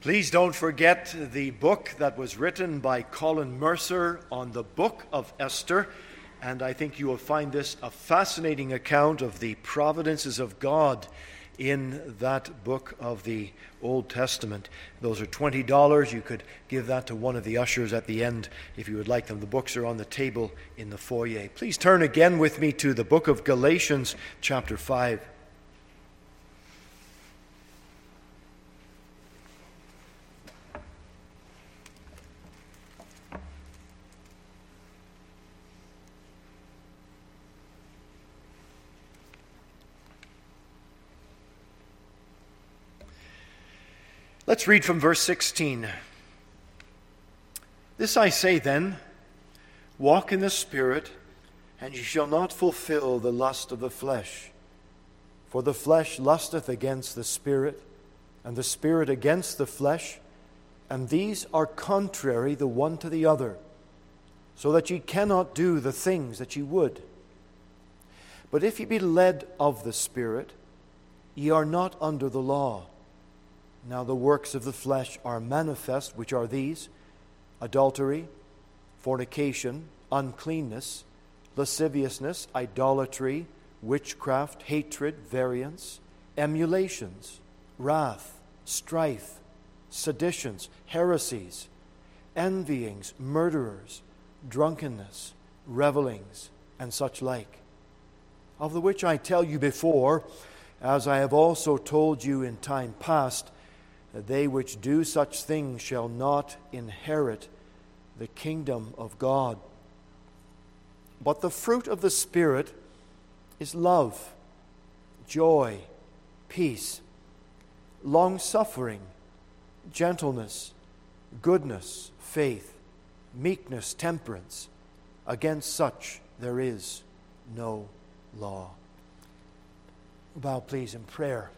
Please don't forget the book that was written by Colin Mercer on the book of Esther, and I think you will find this a fascinating account of the providences of God in that book of the Old Testament. Those are $20. You could give that to one of the ushers at the end if you would like them. The books are on the table in the foyer. Please turn again with me to the book of Galatians, chapter 5. Let's read from verse 16. This I say then, walk in the Spirit, and ye shall not fulfill the lust of the flesh. For the flesh lusteth against the Spirit, and the Spirit against the flesh, and these are contrary the one to the other, so that ye cannot do the things that ye would. But if ye be led of the Spirit, ye are not under the law. Now the works of the flesh are manifest, which are these: adultery, fornication, uncleanness, lasciviousness, idolatry, witchcraft, hatred, variance, emulations, wrath, strife, seditions, heresies, envyings, murderers, drunkenness, revellings, and such like. Of the which I tell you before, as I have also told you in time past, that they which do such things shall not inherit the kingdom of God. But the fruit of the Spirit is love, joy, peace, long-suffering, gentleness, goodness, faith, meekness, temperance. Against such there is no law. Bow, please, in prayer.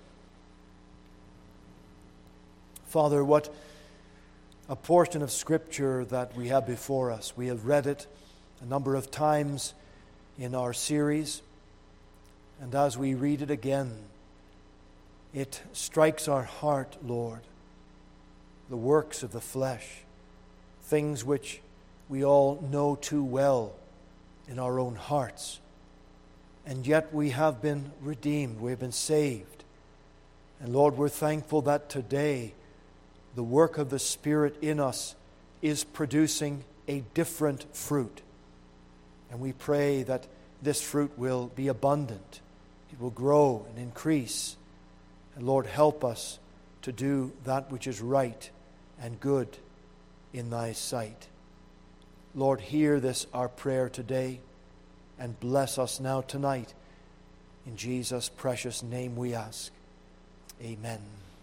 Father, what a portion of Scripture that we have before us. We have read it a number of times in our series, and as we read it again, it strikes our heart, Lord, the works of the flesh, things which we all know too well in our own hearts, and yet we have been redeemed, we have been saved. And Lord, we're thankful that today the work of the Spirit in us is producing a different fruit. And we pray that this fruit will be abundant. It will grow and increase. And Lord, help us to do that which is right and good in Thy sight. Lord, hear this, our prayer today, and bless us now tonight. In Jesus' precious name we ask. Amen.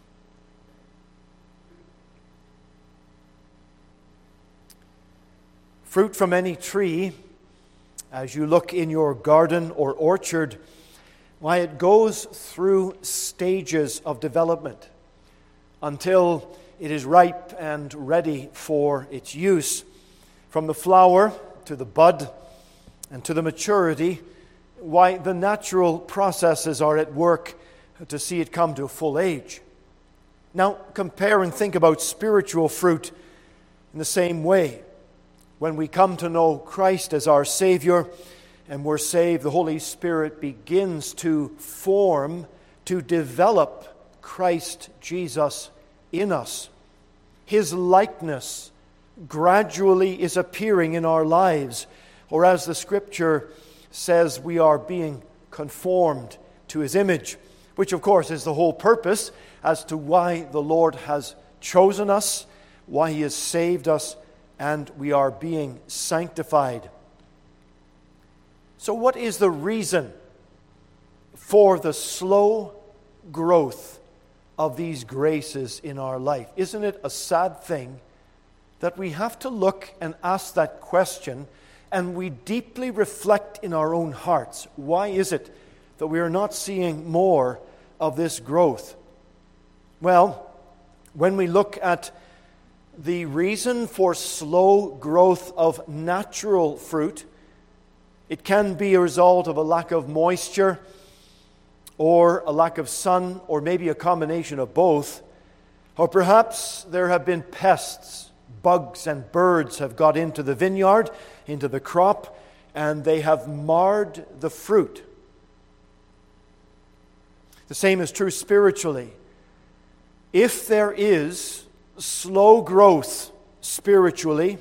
Fruit from any tree, as you look in your garden or orchard, why, it goes through stages of development until it is ripe and ready for its use. From the flower to the bud and to the maturity, why, the natural processes are at work to see it come to full age. Now, compare and think about spiritual fruit in the same way. When we come to know Christ as our Savior and we're saved, the Holy Spirit begins to form, to develop Christ Jesus in us. His likeness gradually is appearing in our lives, or as the Scripture says, we are being conformed to His image, which of course is the whole purpose as to why the Lord has chosen us, why He has saved us, and we are being sanctified. So what is the reason for the slow growth of these graces in our life? Isn't it a sad thing that we have to look and ask that question, and we deeply reflect in our own hearts? Why is it that we are not seeing more of this growth? Well, when we look at the reason for slow growth of natural fruit, it can be a result of a lack of moisture or a lack of sun, or maybe a combination of both. Or perhaps there have been pests, bugs and birds have got into the vineyard, into the crop, and they have marred the fruit. The same is true spiritually. If there is slow growth spiritually,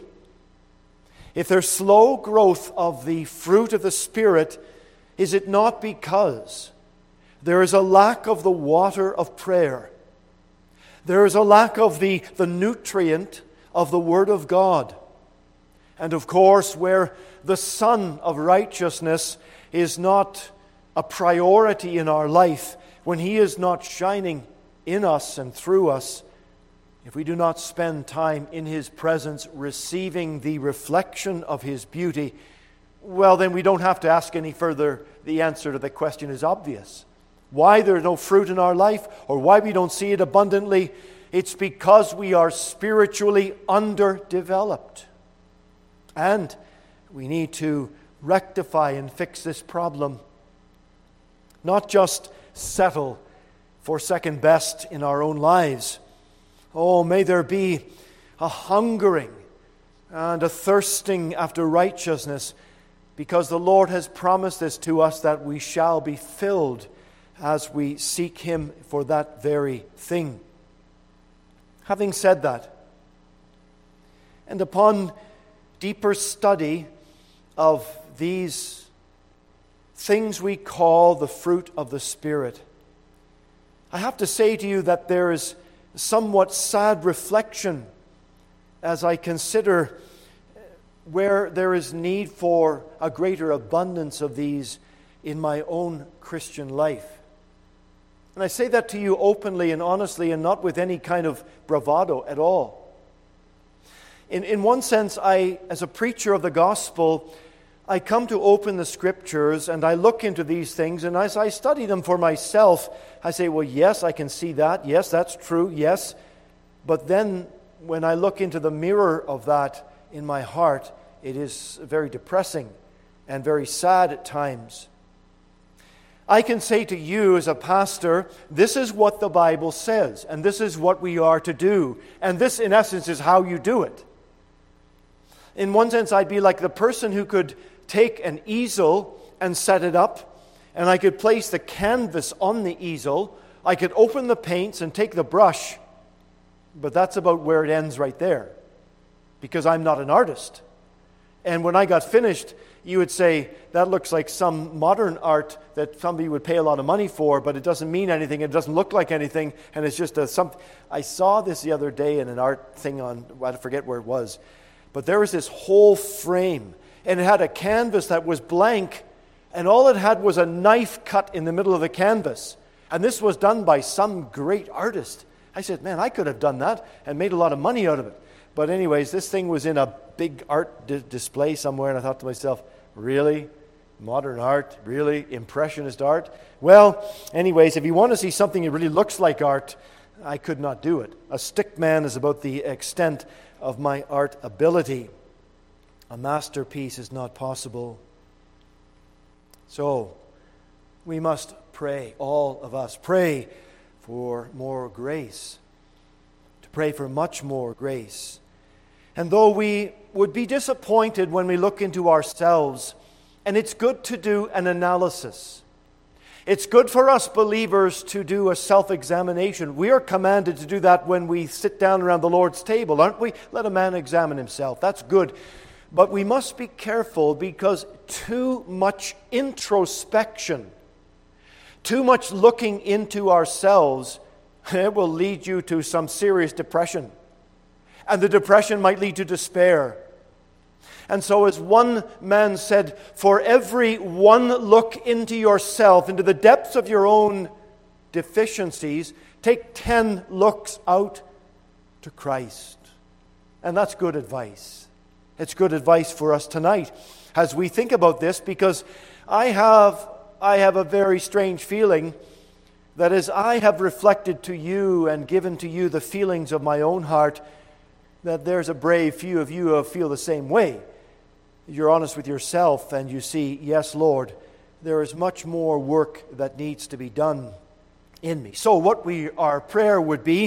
if there's slow growth of the fruit of the Spirit, is it not because there is a lack of the water of prayer? There is a lack of the nutrient of the Word of God. And of course, where the Sun of righteousness is not a priority in our life, when He is not shining in us and through us, if we do not spend time in His presence receiving the reflection of His beauty, well, then we don't have to ask any further. The answer to the question is obvious. Why there's no fruit in our life, or why we don't see it abundantly, it's because we are spiritually underdeveloped. And we need to rectify and fix this problem. Not just settle for second best in our own lives. Oh, may there be a hungering and a thirsting after righteousness, because the Lord has promised this to us, that we shall be filled as we seek Him for that very thing. Having said that, and upon deeper study of these things we call the fruit of the Spirit, I have to say to you that there is somewhat sad reflection as I consider where there is need for a greater abundance of these in my own Christian life. And I say that to you openly and honestly, and not with any kind of bravado at all. In one sense, as a preacher of the gospel, I come to open the Scriptures and I look into these things, and as I study them for myself, I say, well, yes, I can see that. Yes, that's true. Yes. But then when I look into the mirror of that in my heart, it is very depressing and very sad at times. I can say to you as a pastor, this is what the Bible says, and this is what we are to do, and this, in essence, is how you do it. In one sense, I'd be like the person who could take an easel and set it up, and I could place the canvas on the easel. I could open the paints and take the brush, but that's about where it ends right there, because I'm not an artist. And when I got finished, you would say, that looks like some modern art that somebody would pay a lot of money for, but it doesn't mean anything, it doesn't look like anything, and it's just something. I saw this the other day in an art thing on, I forget where it was, but there was this whole frame, and it had a canvas that was blank, and all it had was a knife cut in the middle of the canvas. And this was done by some great artist. I said, man, I could have done that and made a lot of money out of it. But anyways, this thing was in a big art display somewhere, and I thought to myself, really? Modern art? Really? Impressionist art? Well, anyways, if you want to see something that really looks like art, I could not do it. A stick man is about the extent of my art ability. A masterpiece is not possible. So, we must pray, all of us, pray for more grace, to pray for much more grace. And though we would be disappointed when we look into ourselves, and it's good to do an analysis. It's good for us believers to do a self-examination. We are commanded to do that when we sit down around the Lord's table, aren't we? Let a man examine himself. That's good. But we must be careful, because too much introspection, too much looking into ourselves, it will lead you to some serious depression. And the depression might lead to despair. And so, as one man said, for every one look into yourself, into the depths of your own deficiencies, take 10 looks out to Christ. And that's good advice. It's good advice for us tonight as we think about this, because I have a very strange feeling that as I have reflected to you and given to you the feelings of my own heart, that there's a brave few of you who feel the same way. You're honest with yourself and you see, yes, Lord, there is much more work that needs to be done in me. So what our prayer would be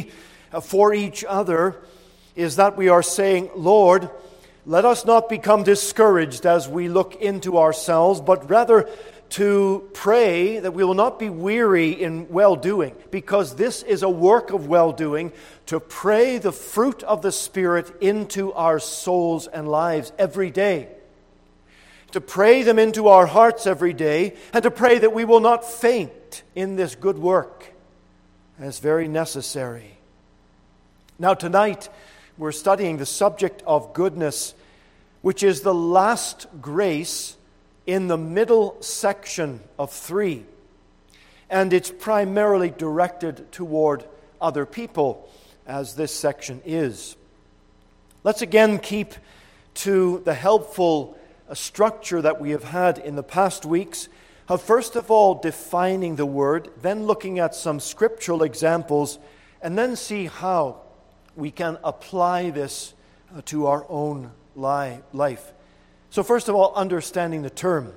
for each other is that we are saying, Lord, let us not become discouraged as we look into ourselves, but rather to pray that we will not be weary in well-doing, because this is a work of well-doing, to pray the fruit of the Spirit into our souls and lives every day. To pray them into our hearts every day, and to pray that we will not faint in this good work. And it's very necessary. Now tonight, we're studying the subject of goodness, which is the last grace in the middle section of 3. And it's primarily directed toward other people, as this section is. Let's again keep to the helpful structure that we have had in the past weeks, of first of all defining the word, then looking at some scriptural examples, and then see how we can apply this to our own life. So first of all, understanding the term.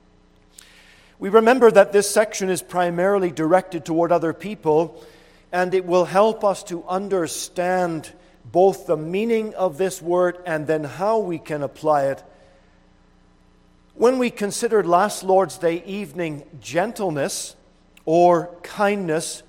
We remember that this section is primarily directed toward other people, and it will help us to understand both the meaning of this word and then how we can apply it. When we considered last Lord's Day evening gentleness or kindness,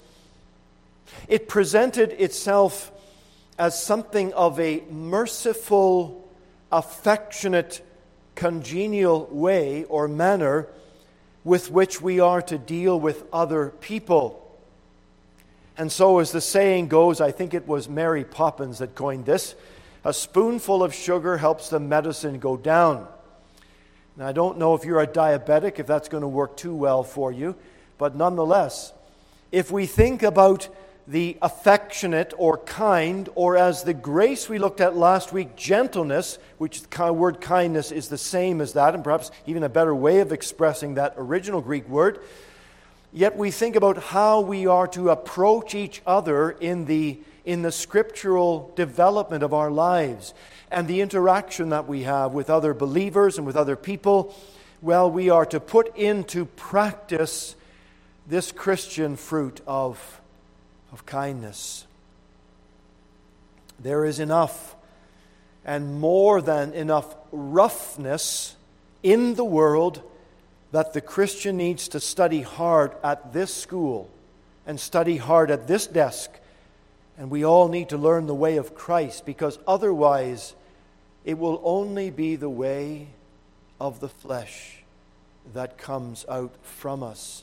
it presented itself as something of a merciful, affectionate, congenial way or manner with which we are to deal with other people. And so, as the saying goes, I think it was Mary Poppins that coined this, a spoonful of sugar helps the medicine go down. Now, I don't know if you're a diabetic, if that's going to work too well for you, but nonetheless, if we think about the affectionate or kind, or as the grace we looked at last week, gentleness, which the word kindness is the same as that, and perhaps even a better way of expressing that original Greek word, yet we think about how we are to approach each other in the scriptural development of our lives and the interaction that we have with other believers and with other people. Well, we are to put into practice this Christian fruit of kindness. There is enough and more than enough roughness in the world that the Christian needs to study hard at this school and study hard at this desk. And we all need to learn the way of Christ, because otherwise it will only be the way of the flesh that comes out from us.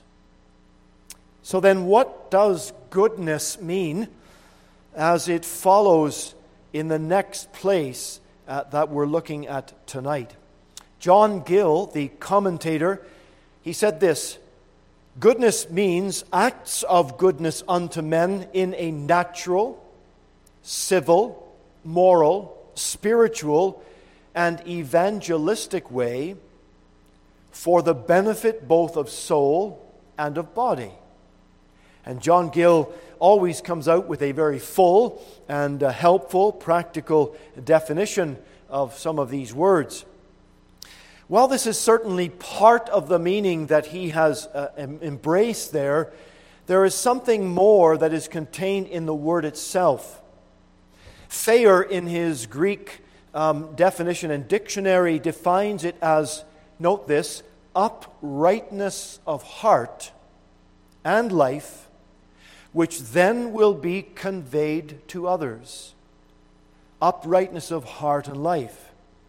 So then, what does goodness mean as it follows in the next place that we're looking at tonight? John Gill, the commentator, he said this: goodness means acts of goodness unto men in a natural, civil, moral, spiritual, and evangelistic way for the benefit both of soul and of body. And John Gill always comes out with a very full and helpful, practical definition of some of these words. While this is certainly part of the meaning that he has embraced there is something more that is contained in the word itself. Thayer, in his Greek definition and dictionary, defines it as, note this, uprightness of heart and life, which then will be conveyed to others. Uprightness of heart and life.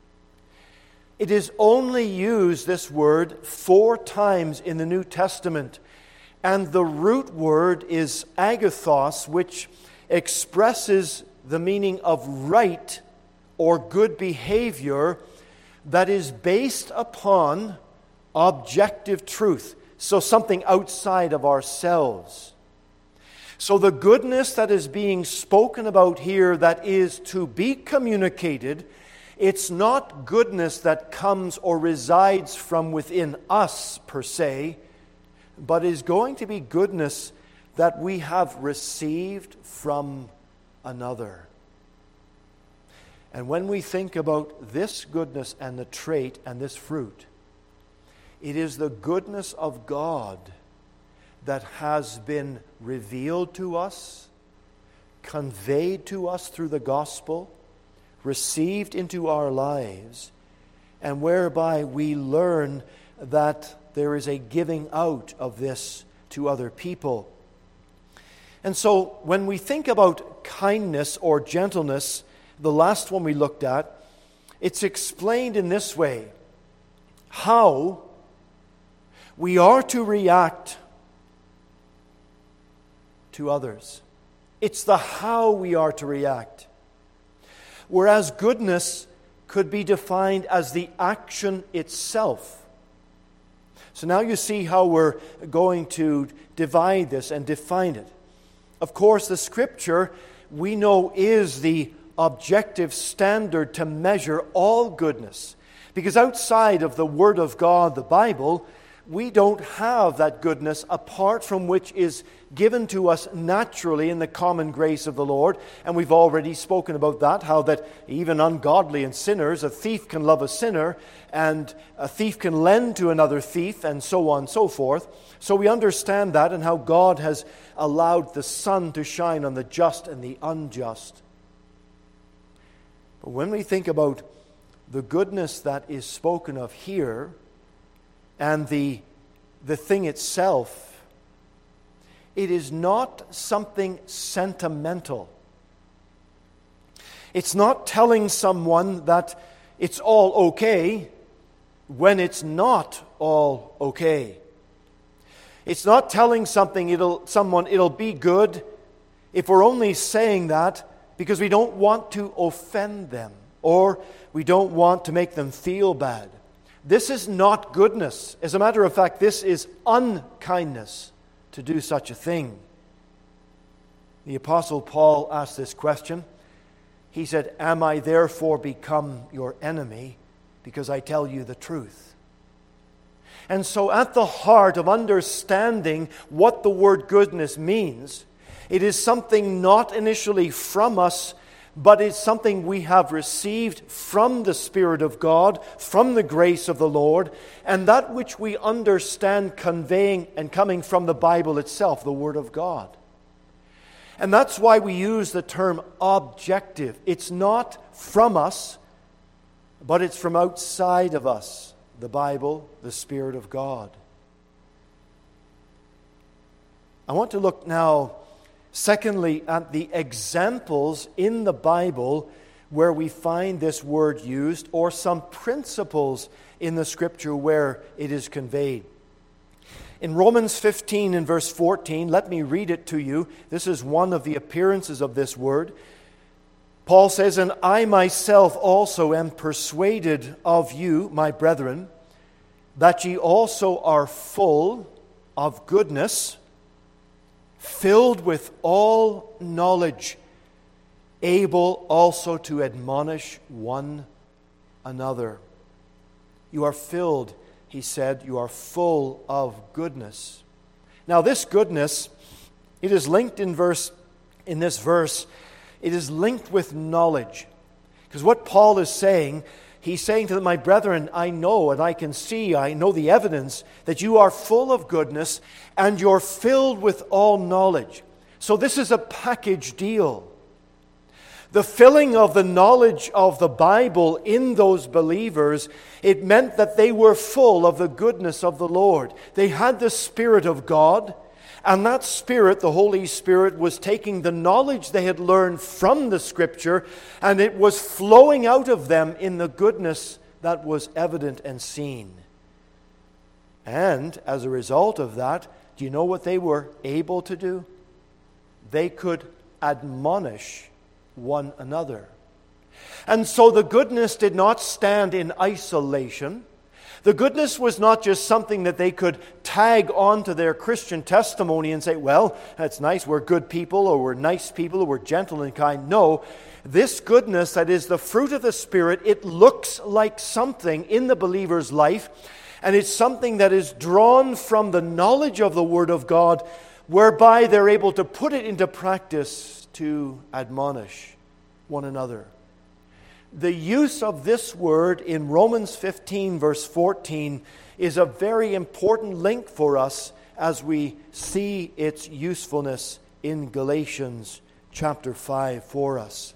It is only used, this word, 4 times in the New Testament, and the root word is agathos, which expresses the meaning of right or good behavior that is based upon objective truth, so something outside of ourselves. So the goodness that is being spoken about here that is to be communicated, it's not goodness that comes or resides from within us per se, but is going to be goodness that we have received from another. And when we think about this goodness and the trait and this fruit, it is the goodness of God that has been revealed to us, conveyed to us through the gospel, received into our lives, and whereby we learn that there is a giving out of this to other people. And so when we think about kindness or gentleness, the last one we looked at, it's explained in this way: how we are to react to others. It's the how we are to react. Whereas goodness could be defined as the action itself. So now you see how we're going to divide this and define it. Of course, the Scripture, we know, is the objective standard to measure all goodness. Because outside of the Word of God, the Bible, we don't have that goodness apart from which is given to us naturally in the common grace of the Lord. And we've already spoken about that, how that even ungodly and sinners, a thief can love a sinner, and a thief can lend to another thief, and so on and so forth. So we understand that, and how God has allowed the sun to shine on the just and the unjust. But when we think about the goodness that is spoken of here, and the thing itself, it is not something sentimental. It's not telling someone that it's all okay when it's not all okay. It's not telling someone it'll be good if we're only saying that because we don't want to offend them or we don't want to make them feel bad. This is not goodness. As a matter of fact, this is unkindness to do such a thing. The Apostle Paul asked this question. He said, "Am I therefore become your enemy because I tell you the truth?" And so at the heart of understanding what the word goodness means, it is something not initially from us, but it's something we have received from the Spirit of God, from the grace of the Lord, and that which we understand conveying and coming from the Bible itself, the Word of God. And that's why we use the term objective. It's not from us, but it's from outside of us, the Bible, the Spirit of God. I want to look now, secondly, at the examples in the Bible where we find this word used, or some principles in the Scripture where it is conveyed. In Romans 15 and verse 14, let me read it to you. This is one of the appearances of this word. Paul says, "And I myself also am persuaded of you, my brethren, that ye also are full of goodness, filled with all knowledge, able also to admonish one another." You are filled, he said, you are full of goodness. Now this goodness, it is linked in this verse, it is linked with knowledge. Because what Paul is saying, he's saying to them, "My brethren, I know and I can see, I know the evidence that you are full of goodness and you're filled with all knowledge." So this is a package deal. The filling of the knowledge of the Bible in those believers, it meant that they were full of the goodness of the Lord. They had the Spirit of God, and that Spirit, the Holy Spirit, was taking the knowledge they had learned from the Scripture, and it was flowing out of them in the goodness that was evident and seen. And as a result of that, do you know what they were able to do? They could admonish one another. And so the goodness did not stand in isolation. The goodness was not just something that they could tag onto their Christian testimony and say, "Well, that's nice, we're good people," or "We're nice people," or "We're gentle and kind." No, this goodness that is the fruit of the Spirit, it looks like something in the believer's life, and it's something that is drawn from the knowledge of the Word of God, whereby they're able to put it into practice to admonish one another. The use of this word in Romans 15 verse 14 is a very important link for us as we see its usefulness in Galatians chapter 5 for us.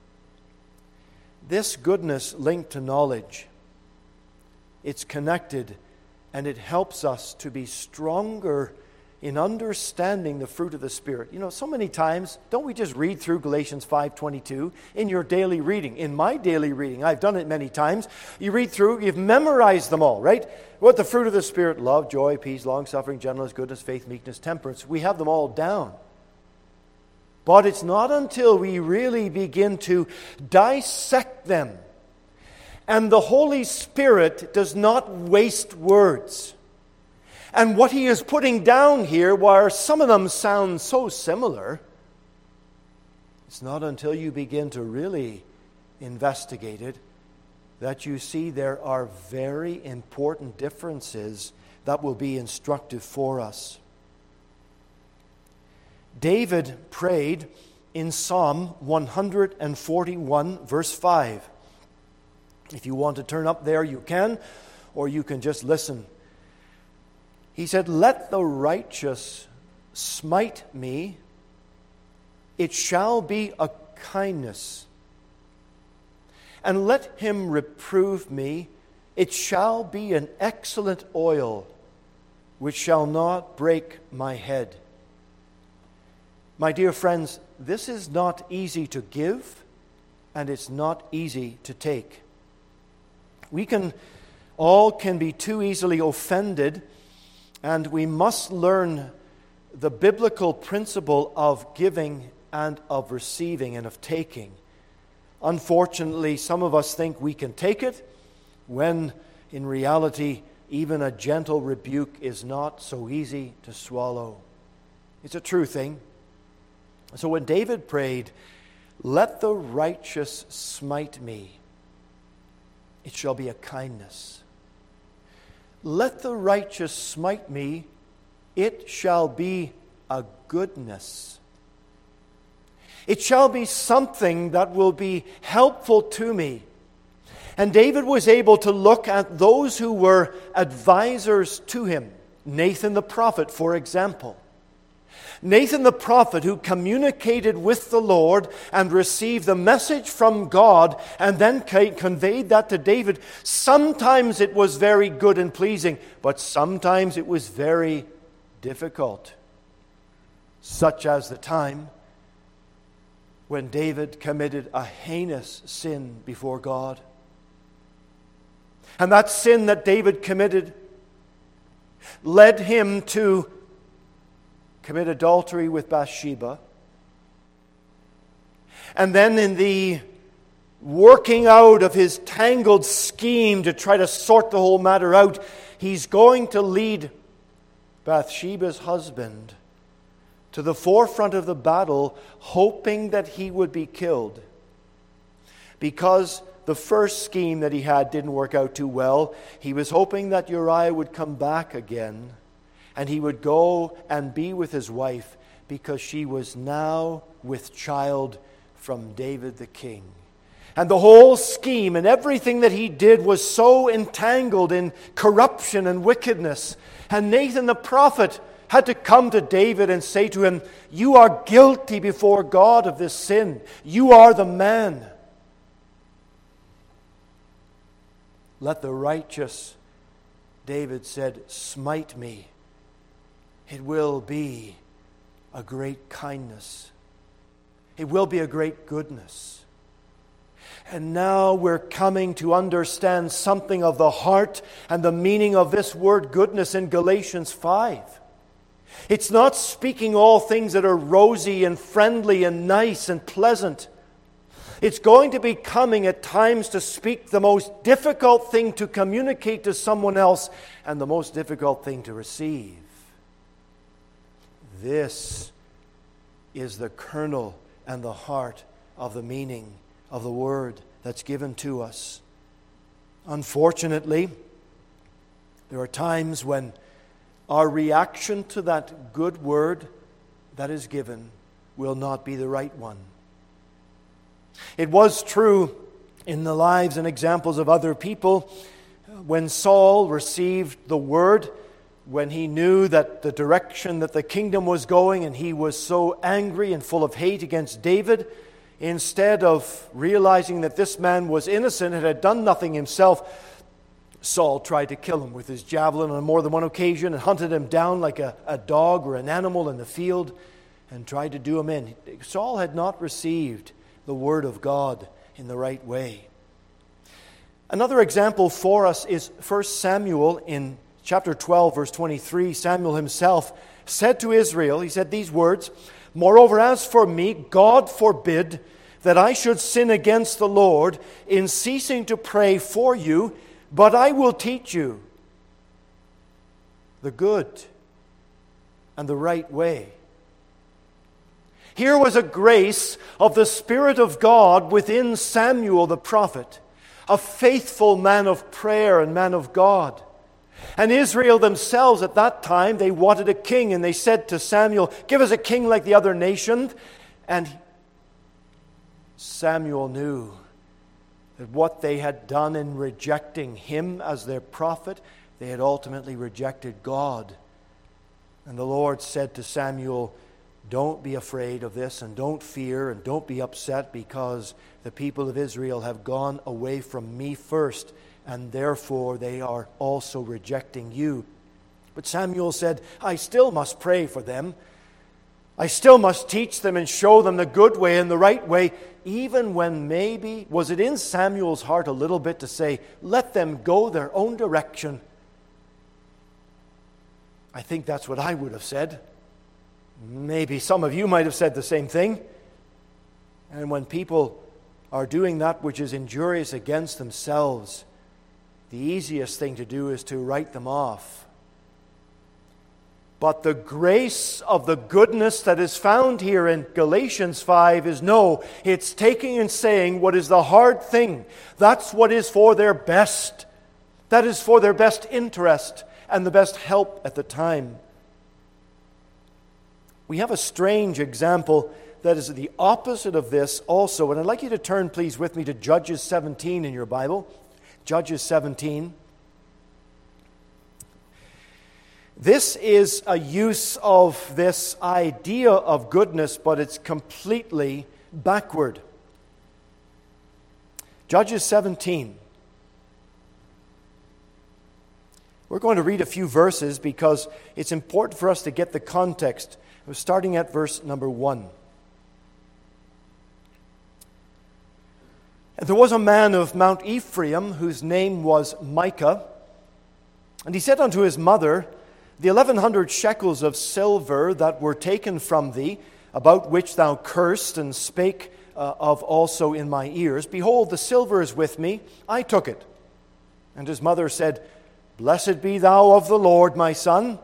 This goodness linked to knowledge, it's connected, and it helps us to be stronger in understanding the fruit of the Spirit. You know, so many times, don't we just read through Galatians 5:22 in your daily reading? In my daily reading, I've done it many times. You read through, you've memorized them all, right? What the fruit of the Spirit: love, joy, peace, long-suffering, gentleness, goodness, faith, meekness, temperance. We have them all down. But it's not until we really begin to dissect them. And the Holy Spirit does not waste words. And what he is putting down here, where some of them sound so similar, it's not until you begin to really investigate it that you see there are very important differences that will be instructive for us. David prayed in Psalm 141, verse 5. If you want to turn up there, you can, or you can just listen. He said, "Let the righteous smite me, it shall be a kindness. And let him reprove me, it shall be an excellent oil, which shall not break my head." My dear friends, this is not easy to give, and it's not easy to take. We can be too easily offended, and we must learn the biblical principle of giving and of receiving and of taking. Unfortunately, some of us think we can take it, when in reality, even a gentle rebuke is not so easy to swallow. It's a true thing. So when David prayed, "Let the righteous smite me, it shall be a kindness. Let the righteous smite me, it shall be a goodness." It shall be something that will be helpful to me. And David was able to look at those who were advisors to him. Nathan the prophet, for example. Nathan the prophet, who communicated with the Lord and received the message from God and then conveyed that to David. Sometimes it was very good and pleasing, but sometimes it was very difficult. Such as the time when David committed a heinous sin before God. And that sin that David committed led him to commit adultery with Bathsheba. And then in the working out of his tangled scheme to try to sort the whole matter out, he's going to lead Bathsheba's husband to the forefront of the battle, hoping that he would be killed. Because the first scheme that he had didn't work out too well, he was hoping that Uriah would come back again, and he would go and be with his wife, because she was now with child from David the king. And the whole scheme and everything that he did was so entangled in corruption and wickedness. And Nathan the prophet had to come to David and say to him, "You are guilty before God of this sin. You are the man. Let the righteous," David said, "smite me. It will be a great kindness. It will be a great goodness." And now we're coming to understand something of the heart and the meaning of this word goodness in Galatians 5. It's not speaking all things that are rosy and friendly and nice and pleasant. It's going to be coming at times to speak the most difficult thing to communicate to someone else and the most difficult thing to receive. This is the kernel and the heart of the meaning of the word that's given to us. Unfortunately, there are times when our reaction to that good word that is given will not be the right one. It was true in the lives and examples of other people. When Saul received the word when he knew that the direction that the kingdom was going, and he was so angry and full of hate against David, instead of realizing that this man was innocent and had done nothing himself, Saul tried to kill him with his javelin on more than one occasion and hunted him down like a dog or an animal in the field and tried to do him in. Saul had not received the word of God in the right way. Another example for us is 1 Samuel in chapter 12, verse 23. Samuel himself said to Israel, he said these words, "Moreover, as for me, God forbid that I should sin against the Lord in ceasing to pray for you, but I will teach you the good and the right way." Here was a grace of the Spirit of God within Samuel the prophet, a faithful man of prayer and man of God. And Israel themselves at that time, they wanted a king, and they said to Samuel, "Give us a king like the other nations." And Samuel knew that what they had done in rejecting him as their prophet, they had ultimately rejected God. And the Lord said to Samuel, "Don't be afraid of this, and don't fear, and don't be upset, because the people of Israel have gone away from me first, and therefore they are also rejecting you." But Samuel said, "I still must pray for them. I still must teach them and show them the good way and the right way," even when maybe, was it in Samuel's heart a little bit to say, "Let them go their own direction"? I think that's what I would have said. Maybe some of you might have said the same thing. And when people are doing that which is injurious against themselves, the easiest thing to do is to write them off. But the grace of the goodness that is found here in Galatians 5 is no, it's taking and saying what is the hard thing. That's what is for their best. That is for their best interest and the best help at the time. We have a strange example that is the opposite of this also. And I'd like you to turn, please, with me to Judges 17 in your Bible. Judges 17. This is a use of this idea of goodness, but it's completely backward. Judges 17. We're going to read a few verses because it's important for us to get the context. We're starting at verse number 1. "And there was a man of Mount Ephraim whose name was Micah. And he said unto his mother, The 1,100 shekels of silver that were taken from thee, about which thou cursed and spake of also in my ears, behold, the silver is with me, I took it. And his mother said, Blessed be thou of the Lord, my son.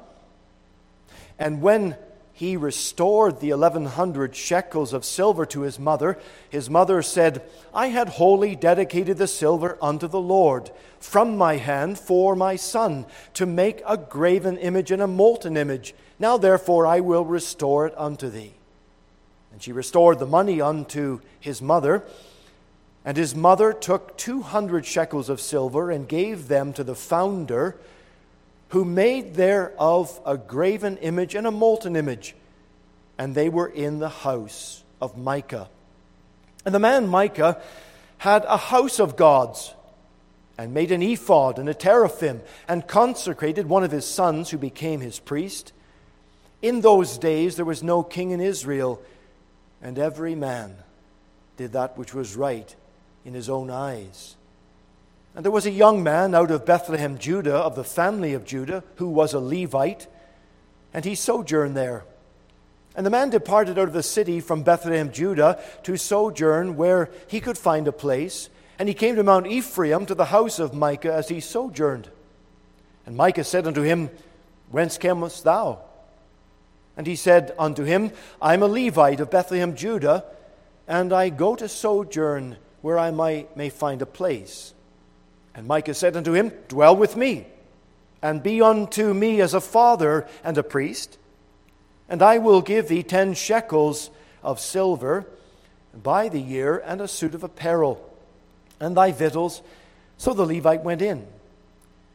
And when he restored the 1,100 shekels of silver to his mother said, I had wholly dedicated the silver unto the Lord from my hand for my son, to make a graven image and a molten image. Now therefore I will restore it unto thee. And she restored the money unto his mother. And his mother took 200 shekels of silver and gave them to the founder, who made thereof a graven image and a molten image. And they were in the house of Micah. And the man Micah had a house of gods, and made an ephod and a teraphim, and consecrated one of his sons, who became his priest. In those days there was no king in Israel, and every man did that which was right in his own eyes. And there was a young man out of Bethlehem, Judah, of the family of Judah, who was a Levite, and he sojourned there. And the man departed out of the city from Bethlehem, Judah, to sojourn where he could find a place. And he came to Mount Ephraim, to the house of Micah, as he sojourned. And Micah said unto him, Whence camest thou? And he said unto him, I am a Levite of Bethlehem, Judah, and I go to sojourn where I may find a place. And Micah said unto him, Dwell with me, and be unto me as a father and a priest. And I will give thee 10 shekels of silver by the year, and a suit of apparel, and thy victuals. So the Levite went in.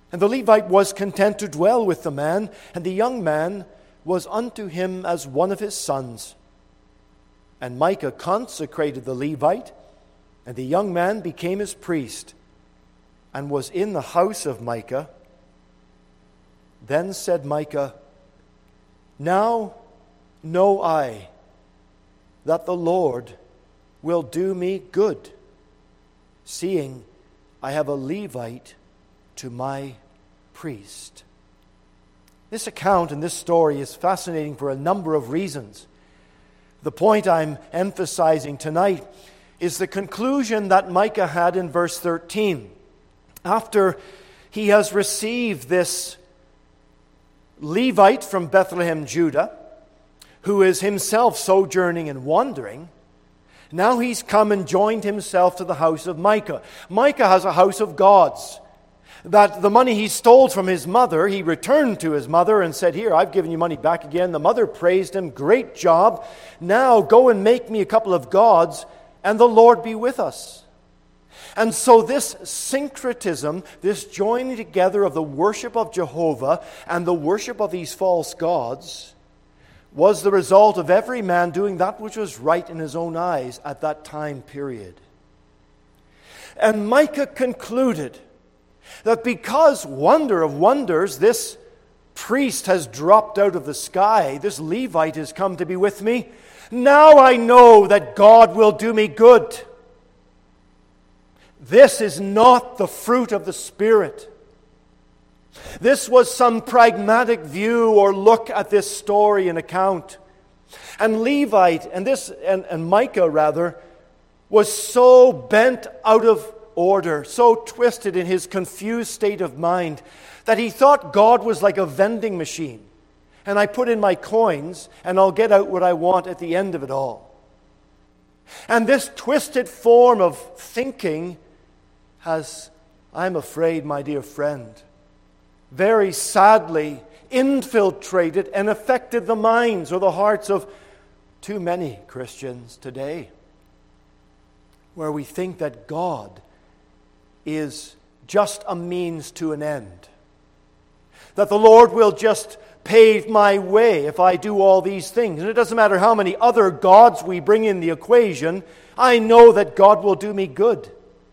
And the Levite was content to dwell with the man, and the young man was unto him as one of his sons. And Micah consecrated the Levite, and the young man became his priest, and was in the house of Micah. Then said Micah, Now know I that the Lord will do me good, seeing I have a Levite to my priest. This account and this story is fascinating for a number of reasons. The point I'm emphasizing tonight is the conclusion that Micah had in verse 13. After he has received this Levite from Bethlehem, Judah, who is himself sojourning and wandering, now he's come and joined himself to the house of Micah. Micah has a house of gods. That the money he stole from his mother, he returned to his mother and said, Here, I've given you money back again. The mother praised him. Great job. Now go and make me a couple of gods, and the Lord be with us. And so this syncretism, this joining together of the worship of Jehovah and the worship of these false gods, was the result of every man doing that which was right in his own eyes at that time period. And Micah concluded that because, wonder of wonders, this priest has dropped out of the sky, this Levite has come to be with me, now I know that God will do me good. This is not the fruit of the Spirit. This was some pragmatic view or look at this story and account. And Levite, and Micah rather, was so bent out of order, so twisted in his confused state of mind, that he thought God was like a vending machine. And I put in my coins, and I'll get out what I want at the end of it all. And this twisted form of thinking has, I'm afraid, my dear friend, very sadly infiltrated and affected the minds or the hearts of too many Christians today, where we think that God is just a means to an end. That the Lord will just pave my way if I do all these things. And it doesn't matter how many other gods we bring in the equation, I know that God will do me good.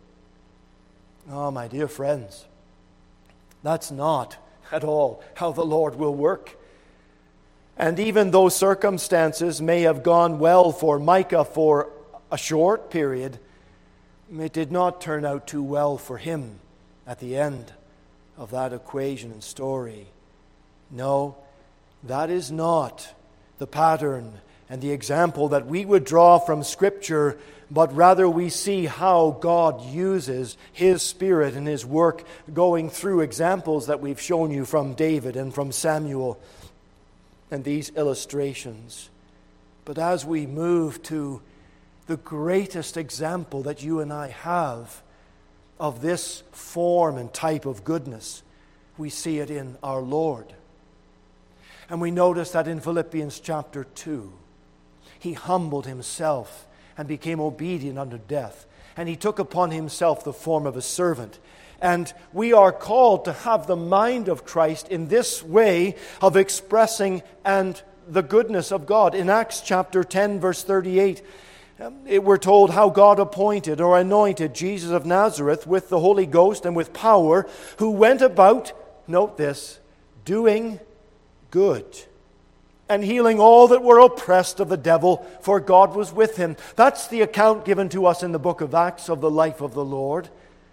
Oh, my dear friends, that's not at all how the Lord will work. And even though circumstances may have gone well for Micah for a short period, it did not turn out too well for him at the end of that equation and story. No, that is not the pattern and the example that we would draw from Scripture, but rather we see how God uses His Spirit and His work going through examples that we've shown you from David and from Samuel and these illustrations. But as we move to the greatest example that you and I have of this form and type of goodness, we see it in our Lord. And we notice that in Philippians chapter 2, He humbled Himself and became obedient unto death. And He took upon Himself the form of a servant. And we are called to have the mind of Christ in this way of expressing and the goodness of God. In Acts chapter 10, verse 38, we're told how God appointed or anointed Jesus of Nazareth with the Holy Ghost and with power, who went about, note this, doing good and healing all that were oppressed of the devil, for God was with him. That's the account given to us in the book of Acts of the life of the Lord.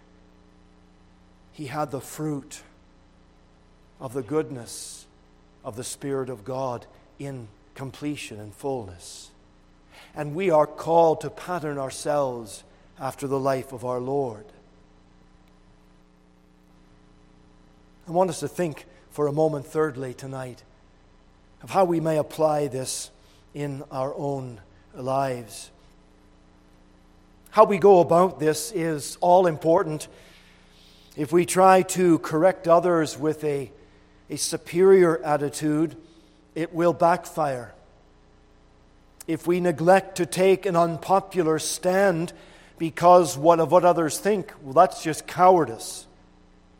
He had the fruit of the goodness of the Spirit of God in completion and fullness. And we are called to pattern ourselves after the life of our Lord. I want us to think for a moment, thirdly, tonight, of how we may apply this in our own lives. How we go about this is all important. If we try to correct others with a superior attitude, it will backfire. If we neglect to take an unpopular stand because of what others think, well, that's just cowardice.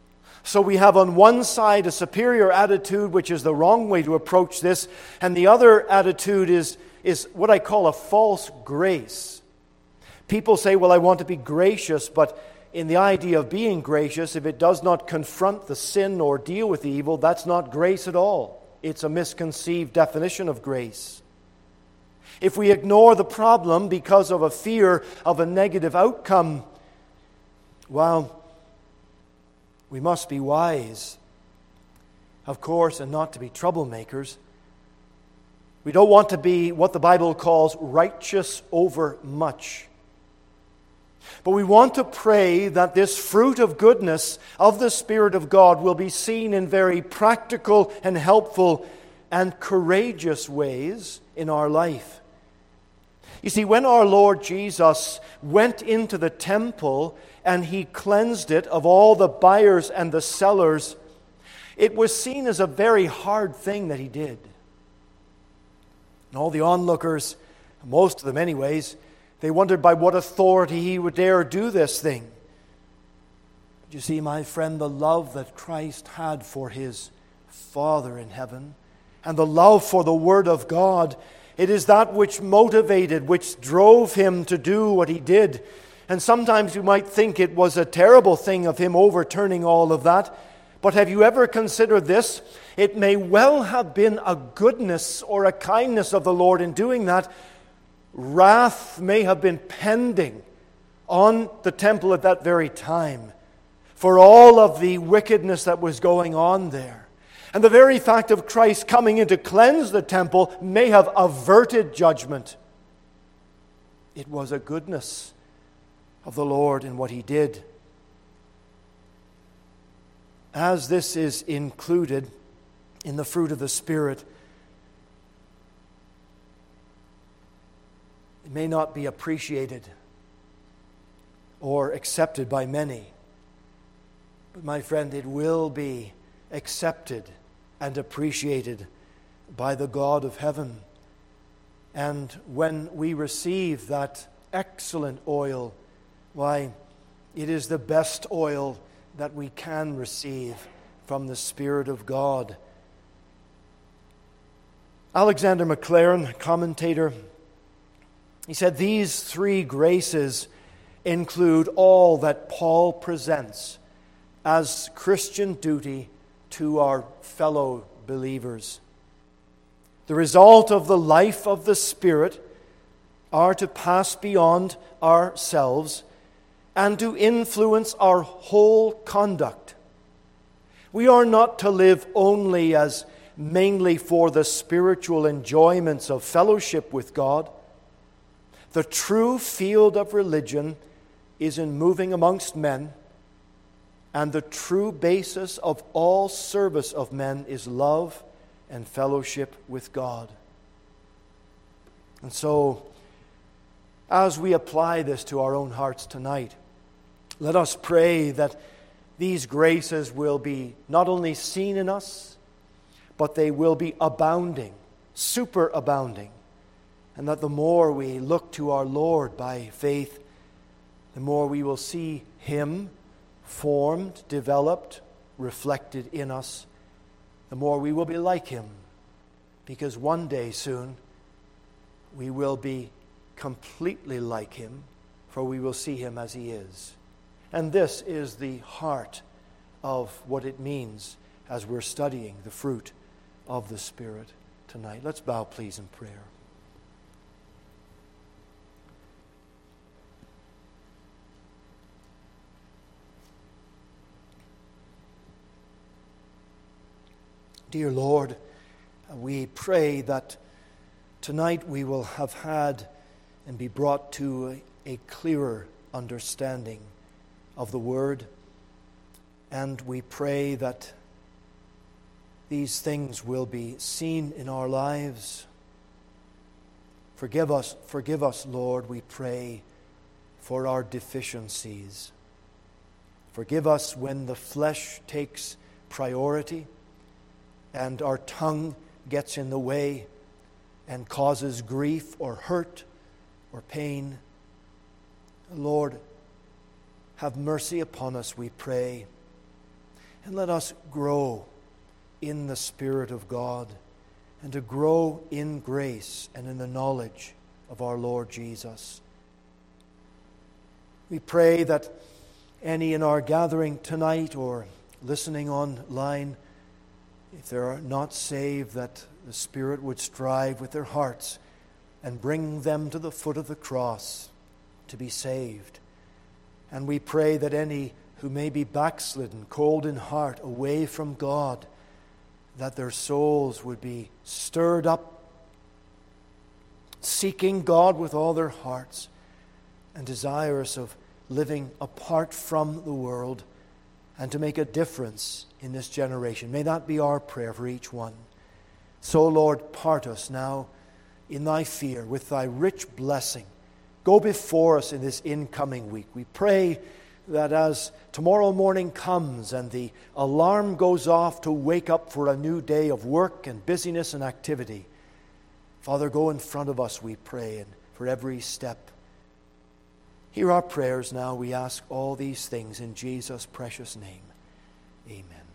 So we have on one side a superior attitude, which is the wrong way to approach this, and the other attitude is what I call a false grace. People say, well, I want to be gracious, but in the idea of being gracious, if it does not confront the sin or deal with the evil, that's not grace at all. It's a misconceived definition of grace. If we ignore the problem because of a fear of a negative outcome, well, we must be wise, of course, and not to be troublemakers. We don't want to be what the Bible calls righteous over much. But we want to pray that this fruit of goodness of the Spirit of God will be seen in very practical and helpful and courageous ways in our life. You see, when our Lord Jesus went into the temple and He cleansed it of all the buyers and the sellers, it was seen as a very hard thing that He did. And all the onlookers, most of them anyways, they wondered by what authority He would dare do this thing. But you see, my friend, the love that Christ had for His Father in heaven and the love for the Word of God, it is that which motivated, which drove Him to do what He did. And sometimes you might think it was a terrible thing of Him overturning all of that. But have you ever considered this? It may well have been a goodness or a kindness of the Lord in doing that. Wrath may have been pending on the temple at that very time for all of the wickedness that was going on there. And the very fact of Christ coming in to cleanse the temple may have averted judgment. It was a goodness of the Lord in what He did. As this is included in the fruit of the Spirit, it may not be appreciated or accepted by many. But my friend, it will be accepted and appreciated by the God of heaven. And when we receive that excellent oil, why, it is the best oil that we can receive from the Spirit of God. Alexander Maclaren, commentator, he said, these three graces include all that Paul presents as Christian duty to our fellow believers. The result of the life of the Spirit are to pass beyond ourselves and to influence our whole conduct. We are not to live only as mainly for the spiritual enjoyments of fellowship with God. The true field of religion is in moving amongst men, and the true basis of all service of men is love and fellowship with God. And so, as we apply this to our own hearts tonight, let us pray that these graces will be not only seen in us, but they will be abounding, superabounding. And that the more we look to our Lord by faith, the more we will see Him formed, developed, reflected in us, the more we will be like Him. Because one day soon, we will be completely like Him, for we will see Him as He is. And this is the heart of what it means as we're studying the fruit of the Spirit tonight. Let's bow, please, in prayer. Dear Lord, we pray that tonight we will have had and be brought to a clearer understanding of the Word. And we pray that these things will be seen in our lives. Forgive us, Lord, we pray, for our deficiencies. Forgive us when the flesh takes priority and our tongue gets in the way and causes grief or hurt or pain. Lord, have mercy upon us, we pray. And let us grow in the Spirit of God, and to grow in grace and in the knowledge of our Lord Jesus. We pray that any in our gathering tonight or listening online, if they are not saved, that the Spirit would strive with their hearts and bring them to the foot of the cross to be saved. And we pray that any who may be backslidden, cold in heart, away from God, that their souls would be stirred up, seeking God with all their hearts, and desirous of living apart from the world and to make a difference in this generation. May that be our prayer for each one. So, Lord, part us now in thy fear with thy rich blessing. Go before us in this incoming week. We pray that as tomorrow morning comes and the alarm goes off to wake up for a new day of work and busyness and activity, Father, go in front of us, we pray, and for every step. Hear our prayers now. We ask all these things in Jesus' precious name. Amen.